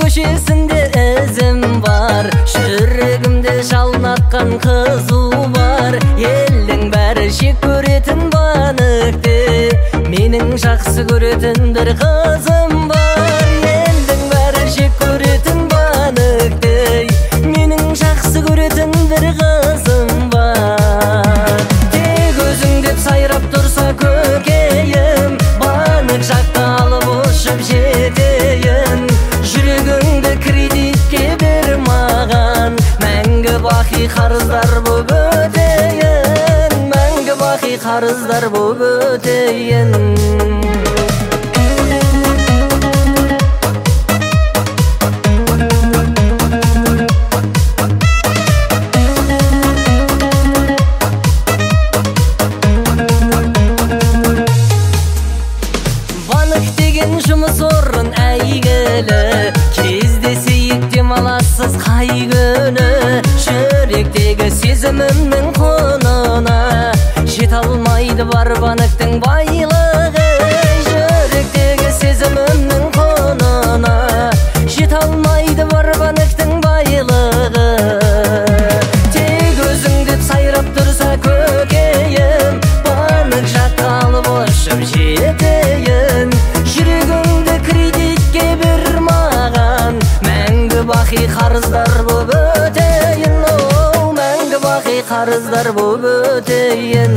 көшесінде ізім бар, жүрегімде жалнатқан қызу бар. Елдің бәрі жек көретін баныкте, менің жақсы көретін бір қызым бар. Елдің бәрі жек көретін баныкте, менің жақсы көретін бір қызым бар. Тек өзің деп сайрап тұрса көкейім, банык жаққа алып ұшып жетейін. Жүрегіңді кредитке бер маған, мәңгі бақи қарыздар боп өтейін, мәңгі бақи қарыздар боп өтейін. Жұмыс орын әйгілі, кездесейік демалассыз қай күні. Жүректегі сезімімнің құнына жете алмайды бар банктің байлығы. Жүректегі сезімімнің құнына жете алмайды бар банктің байлығы. Тек өзің деп сайрап тұрса көкейім, банк жаққа алып ұшып жетейін. Жүрегіңді кредитке бер маған, мәңгі бақи қарыздар боп өтейін. О, мәңгі бақи қарыздар боп өтейін.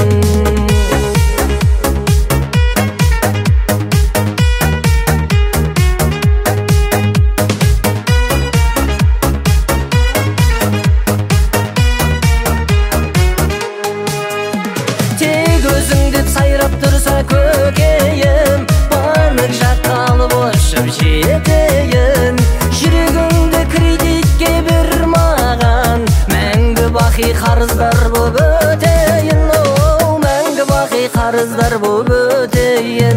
Тек өзің деп сайрап тұрса көкейім, банк жаққа алып ұшып жетейін. Жүрегіңді кредитке бер маған, мәңгі бақи қарыздар боп өтейін. О, мәңгі бақи қарыздар боп өтейін.